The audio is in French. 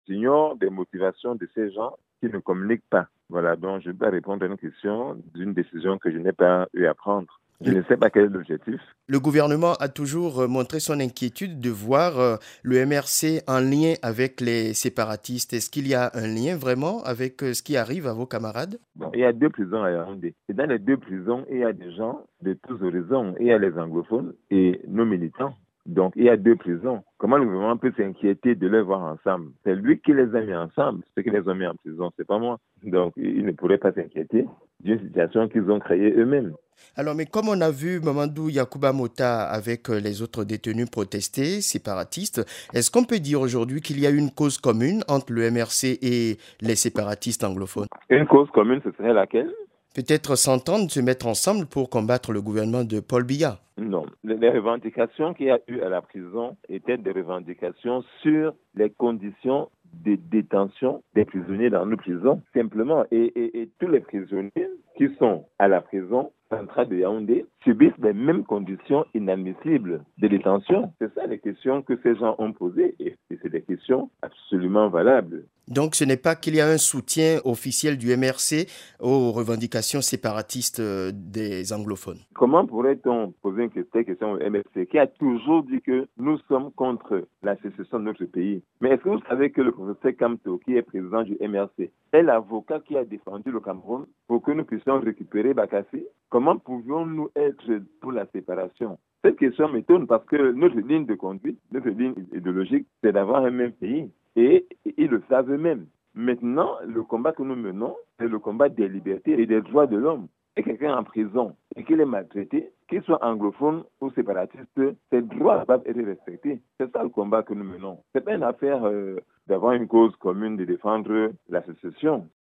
J'ignore des motivations de ces gens qui ne communiquent pas. Voilà, donc je dois répondre à une question d'une décision que je n'ai pas eu à prendre. Je Le, ne sais pas quel est l'objectif. le gouvernement a toujours montré son inquiétude de voir le MRC en lien avec les séparatistes. Est-ce qu'il y a un lien vraiment avec ce qui arrive à vos camarades? Bon, il y a deux prisons à Yaoundé. Et dans les deux prisons, il y a des gens de tous horizons. Il y a les anglophones et nos militants. Donc, il y a deux prisons. Comment le gouvernement peut s'inquiéter de les voir ensemble? C'est lui qui les a mis ensemble. Ceux qui les ont mis en prison, c'est pas moi. Donc, il ne pourrait pas s'inquiéter d'une situation qu'ils ont créée eux-mêmes. Alors, mais comme on a vu Mamadou Yacouba Mota avec les autres détenus protestés, séparatistes, est-ce qu'on peut dire aujourd'hui qu'il y a une cause commune entre le MRC et les séparatistes anglophones? Une cause commune, ce serait laquelle? Peut-être s'entendre, se mettre ensemble pour combattre le gouvernement de Paul Biya. Non. Les revendications qu'il y a eu à la prison étaient des revendications sur les conditions de détention des prisonniers dans nos prisons, simplement. Et tous les prisonniers qui sont à la prison centrale de Yaoundé subissent les mêmes conditions inadmissibles de détention. C'est ça les questions que ces gens ont posées et c'est des questions absolument valables. Donc ce n'est pas qu'il y a un soutien officiel du MRC aux revendications séparatistes des anglophones. Comment pourrait-on poser une question au MFC qui a toujours dit que nous sommes contre la sécession de notre pays? Mais est-ce que vous savez que le professeur Kamto, qui est président du MRC, est l'avocat qui a défendu le Cameroun pour que nous puissions récupérer Bakassi? Comment pouvions-nous être pour la séparation? Cette question m'étonne parce que notre ligne de conduite, notre ligne idéologique, c'est d'avoir un même pays. Et ils le savent eux-mêmes. Maintenant, le combat que nous menons, c'est le combat des libertés et des droits de l'homme. Et quelqu'un en prison et qu'il est maltraité, qu'il soit anglophone ou séparatiste, ses droits doivent être respectés. C'est ça le combat que nous menons. Ce n'est pas une affaire d'avoir une cause commune de défendre la sécession.